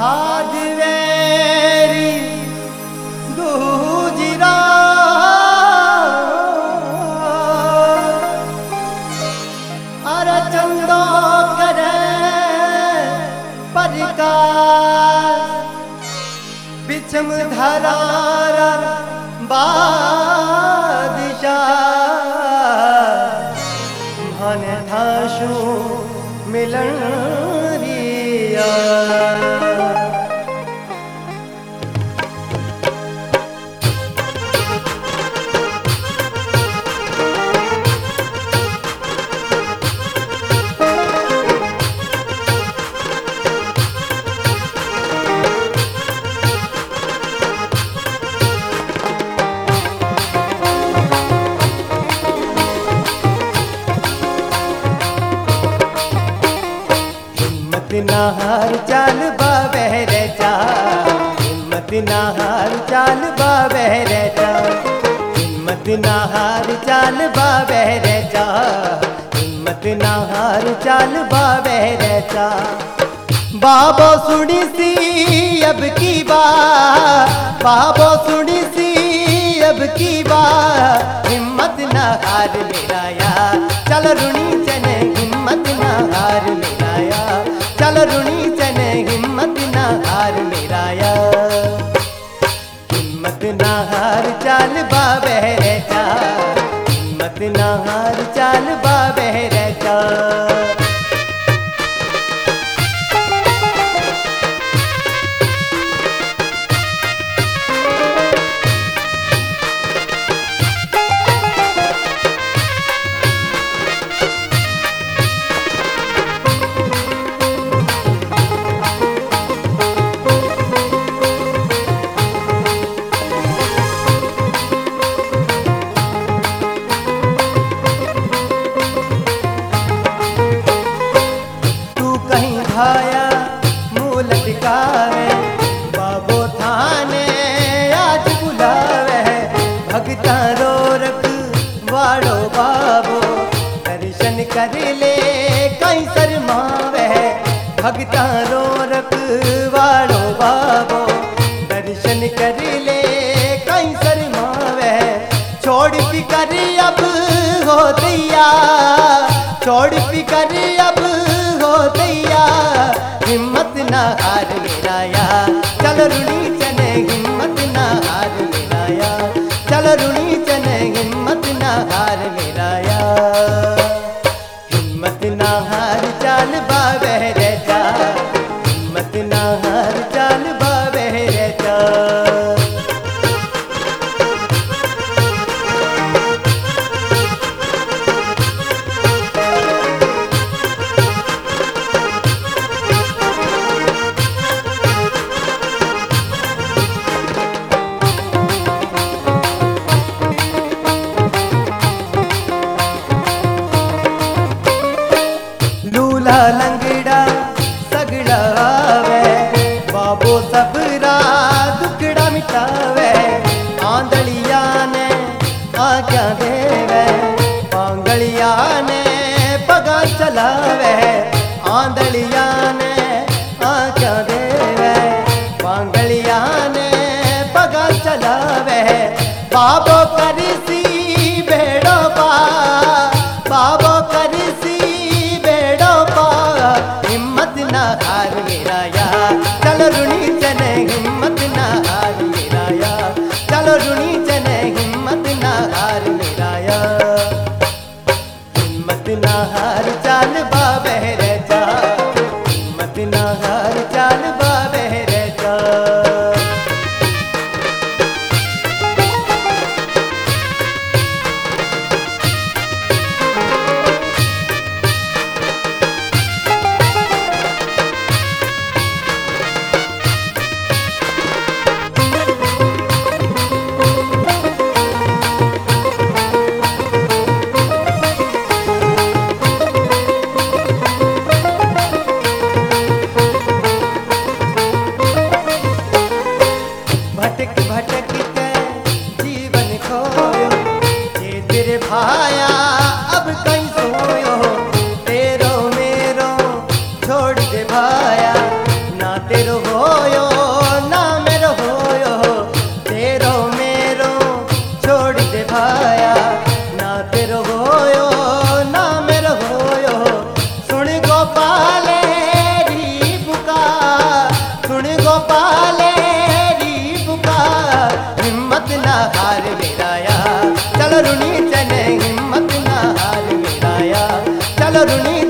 हाथ वेरी दूजरा अरे चंदो करे परिकार बिचम धरारा बादशाह मन थाशु मिलन रिया नाहर चाल बाबहर जा हिम्मत नाहर चाल बाबहर जा हिम्मत नाहर चाल बाबहर जा हिम्मत नाहर चाल बाबहर जा बाबो सुनी सी अब की बात बाबो सुनी सी अब की बात हिम्मत नाहर मेरा यार चल रुणी चने हिम्मत नाहर मेरा यार चल रुणी चने हिम्मत ना हार मेरा यार हिम्मत ना हार चाल बाबहर जा हिम्मत ना हार चाल बाबहर जा भाया मूल टिकावे बाबो थाने आज बुलावे भगता रो रख वाड़ो बाबो दर्शन कर ले कहीं शर्मावे भगता रो रख वाड़ो बाबो दर्शन कर ले कहीं शर्मावे छोड़ फिकर अब हो दैया छोड़ फिकर अब हो दैया हिम्मत ना हार मेरा यार चल रुणी चने हिम्मत ना हार मेरा यार चल रुणी चने हिम्मत ना हार मेरा यार हिम्मत ना हार चाल बाबहर जा हिम्मत ना हार चाल बाबहर जा लूला लंगड़ा सगड़ा आवे बाबो सबरा दुखड़ा मिटावे आंधलिया ने आज्ञा देवे पांगलिया ने पगा चलावे आंधलिया ने आज्ञा देवे पांगलिया ने पगा चलावे बाबो करसी बेड़ो पा बाबो करसी हिम्मत ना हार मेरा यार चल रुणी चने हिम्मत ना हार मेरा यार चल रुणी चने हिम्मत ना हार मेरा यार हिम्मत ना हार चाल बाबहर जा हिम्मत ना हार चाल बाबहर जा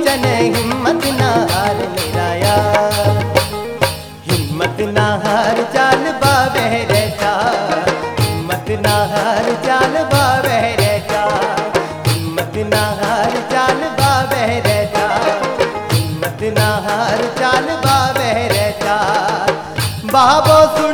चन हिम्मत ना हार मेरा यार, हिम्मत ना हार चाल बाबे रहता, हिम्मत ना हार चाल बाबे रहता, हिम्मत ना हार चाल बाबे रहता, हिम्मत ना हार चाल बाबे रहता। बाबो